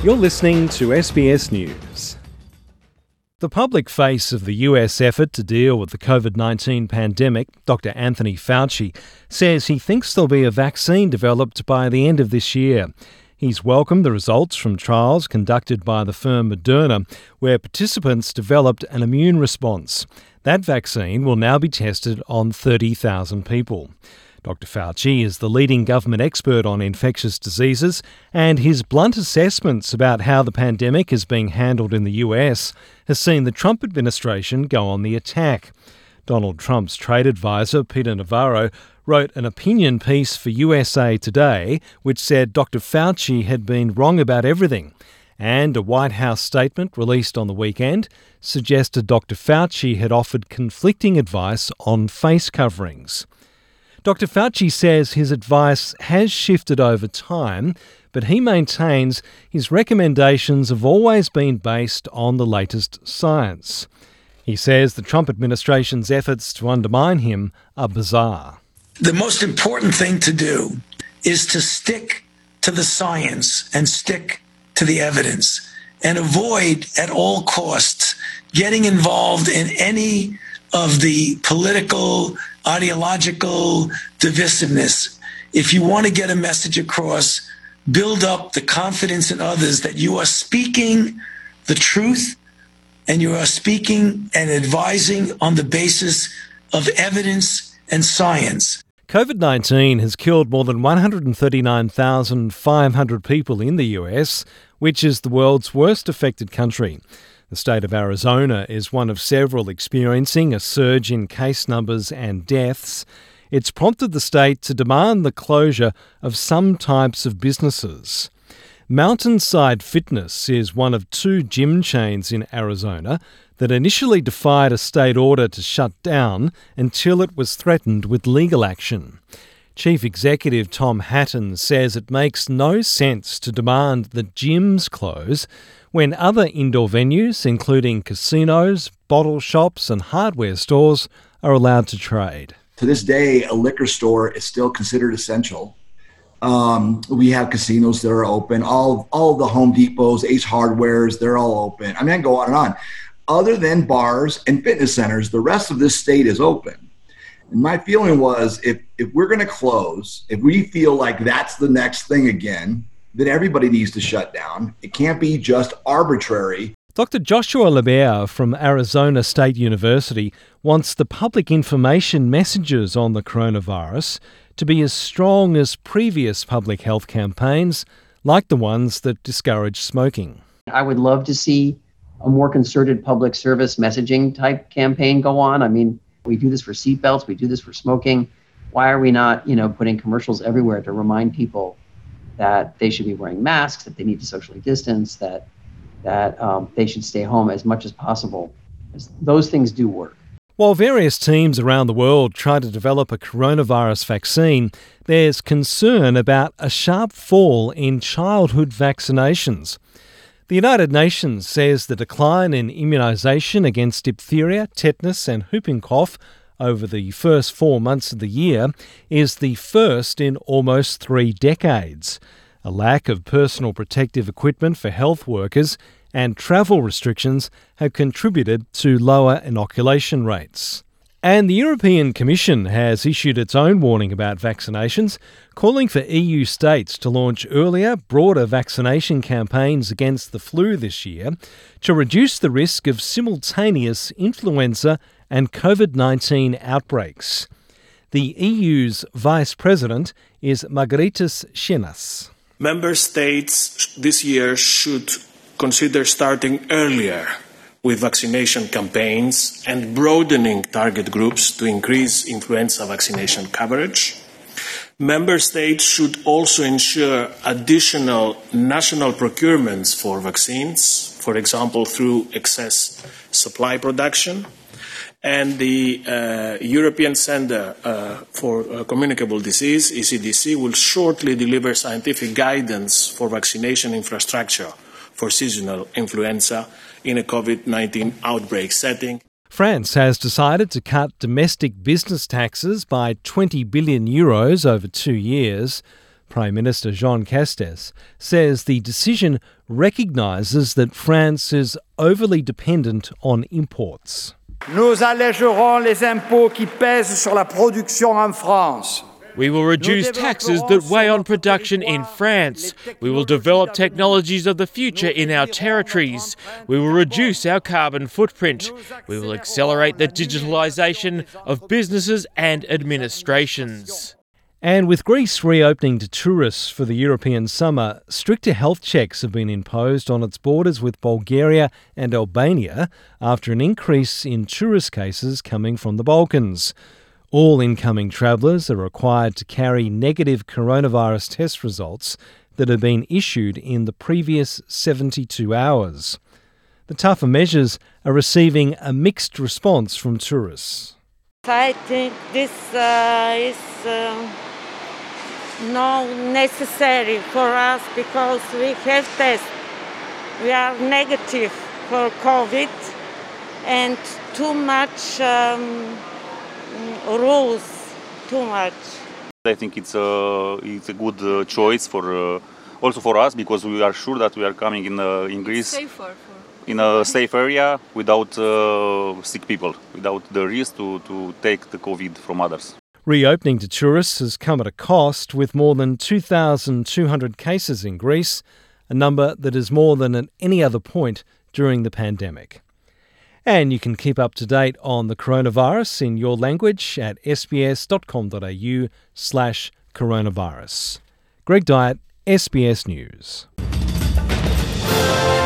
You're listening to SBS News. The public face of the US effort to deal with the COVID-19 pandemic, Dr. Anthony Fauci, says he thinks there'll be a vaccine developed by the end of this year. He's welcomed the results from trials conducted by the firm Moderna, where participants developed an immune response. That vaccine will now be tested on 30,000 people. Dr. Fauci is the leading government expert on infectious diseases, and his blunt assessments about how the pandemic is being handled in the US has seen the Trump administration go on the attack. Donald Trump's trade advisor, Peter Navarro, wrote an opinion piece for USA Today which said Dr. Fauci had been wrong about everything. And a White House statement released on the weekend suggested Dr. Fauci had offered conflicting advice on face coverings. Dr. Fauci says his advice has shifted over time, but he maintains his recommendations have always been based on the latest science. He says the Trump administration's efforts to undermine him are bizarre. The most important thing to do is to stick to the science and stick to the evidence and avoid at all costs getting involved in any of the political, ideological divisiveness. If you want to get a message across, build up the confidence in others that you are speaking the truth and you are speaking and advising on the basis of evidence and science. COVID-19 has killed more than 139,500 people in the US, which is the world's worst affected country. The state of Arizona is one of several experiencing a surge in case numbers and deaths. It's prompted the state to demand the closure of some types of businesses. Mountainside Fitness is one of two gym chains in Arizona that initially defied a state order to shut down until it was threatened with legal action. Chief Executive Tom Hatton says it makes no sense to demand that gyms close when other indoor venues, including casinos, bottle shops and hardware stores, are allowed to trade. To this day, a liquor store is still considered essential. We have casinos that are open. All the Home Depots, Ace Hardwares, they're all open. I mean, I can go on and on. Other than bars and fitness centers, the rest of this state is open. And my feeling was if we're going to close, if we feel like that's the next thing again, then everybody needs to shut down. It can't be just arbitrary. Dr. Joshua LeBaer from Arizona State University wants the public information messages on the coronavirus to be as strong as previous public health campaigns, like the ones that discourage smoking. I would love to see a more concerted public service messaging type campaign go on. I mean, we do this for seatbelts, we do this for smoking. Why are we not, putting commercials everywhere to remind people that they should be wearing masks, that they need to socially distance, that they should stay home as much as possible? Those things do work. While various teams around the world try to develop a coronavirus vaccine, there's concern about a sharp fall in childhood vaccinations. The United Nations says the decline in immunisation against diphtheria, tetanus and whooping cough over the first 4 months of the year is the first in almost 3 decades. A lack of personal protective equipment for health workers and travel restrictions have contributed to lower inoculation rates. And the European Commission has issued its own warning about vaccinations, calling for EU states to launch earlier, broader vaccination campaigns against the flu this year to reduce the risk of simultaneous influenza and COVID-19 outbreaks. The EU's Vice President is Margaritis Schenas. Member states this year should consider starting earlier with vaccination campaigns and broadening target groups to increase influenza vaccination coverage. Member states should also ensure additional national procurements for vaccines, for example, through excess supply production. And the European Centre for Communicable Disease, ECDC, will shortly deliver scientific guidance for vaccination infrastructure for seasonal influenza in a COVID-19 outbreak setting. France has decided to cut domestic business taxes by €20 billion over 2 years. Prime Minister Jean Castex says the decision recognises that France is overly dependent on imports. Nous allégerons les impôts qui pèsent sur la production en France. We will reduce taxes that weigh on production in France. We will develop technologies of the future in our territories. We will reduce our carbon footprint. We will accelerate the digitalisation of businesses and administrations. And with Greece reopening to tourists for the European summer, stricter health checks have been imposed on its borders with Bulgaria and Albania after an increase in tourist cases coming from the Balkans. All incoming travellers are required to carry negative coronavirus test results that have been issued in the previous 72 hours. The tougher measures are receiving a mixed response from tourists. I think this is not necessary for us because we have tests. We are negative for COVID and too much rules, too much. I think it's a good choice for also for us because we are sure that we are coming in Greece in a safe area without sick people, without the risk to take the COVID from others. Reopening to tourists has come at a cost, with more than 2,200 cases in Greece, a number that is more than at any other point during the pandemic. And you can keep up to date on the coronavirus in your language at sbs.com.au/coronavirus. Greg Dyett, SBS News.